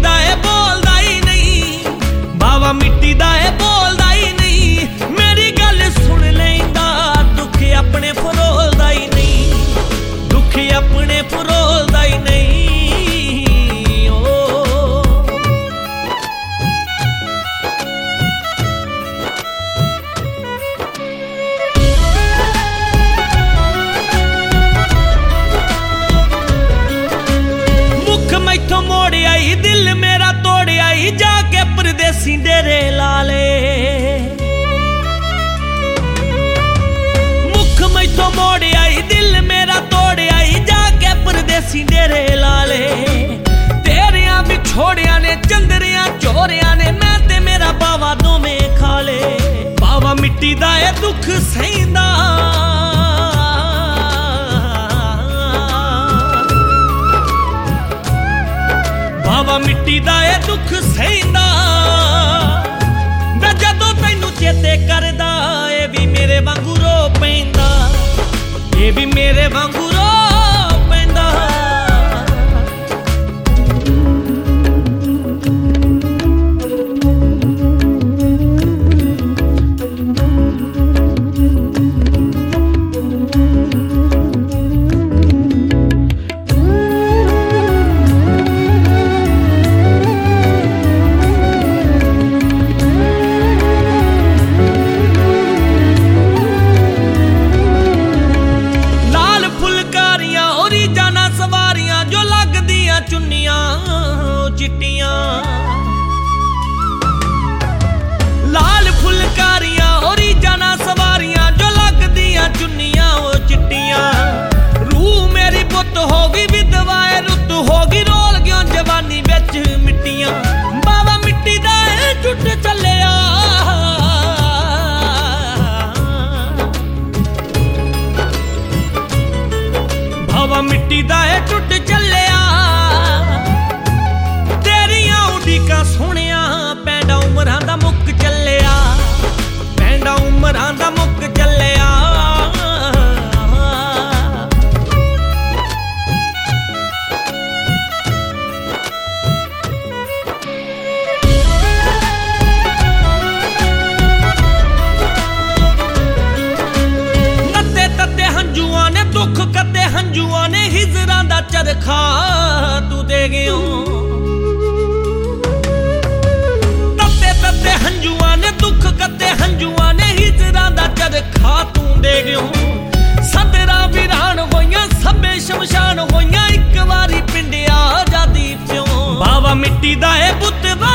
दा है बोलदा ही नहीं, बावा मिट्टी दा है बोलदा ही नहीं। मेरी गल सुन लैंदा दुख अपने फरोलदा ही नहीं, दुख अपने फरोलदा ही नहीं। मैथों मोड़ आई दिल मेरा तोड़ आई जाके परदेसी डेरे लाले। मुख मैथों मोड़ आई दिल मेरा तोड़ आई जाके परदेसी डेरे लाले। तेरिया भी छोड़िया ने चंदरिया चोरिया ने मैं ते मेरा बावा दोवें खाले। बावा मिट्टी दा ए दुख सहींदा, बावा मिट्टी दा ए दुख सहींदा। मैं जदों तैनू चेते करदा ए भी मेरे वांगू रो पैंदा, ए भी मेरे वांगू रो पैंदा। जो लगदियां चुन्नियां चिट्टियां, लाल फुलकारियां और जाना सवारियां जो लगदियां चुन्नियां चिट्टियां। रूह मेरी पुत होगी विधवाए रुत होगी रोल गयो जवानी बिच मिट्टियां। बावा मिट्टी दा टुट चलिया, बावा मिट्टी दा टुट चलिया। तेरियां उड़ीकां सोहणिया पैंडा उमरां दा मुक चलिया, पैंडा उमरां दा मुक चलिया। नत्ते तत्ते हंजुआं ने दुख कते हंजुआं ने हिजरां दा चरखा तू दे गयो। तत्ते तत्ते हंजुआं ने दुख कते हंजुआं ने हिजरां दा चरखा तू दे गयो। सदरा वीरान होइयां सबे शमशान होइयां एक वारी पिंडिया आजादी प्यों। बावा मिट्टी दा ए पुत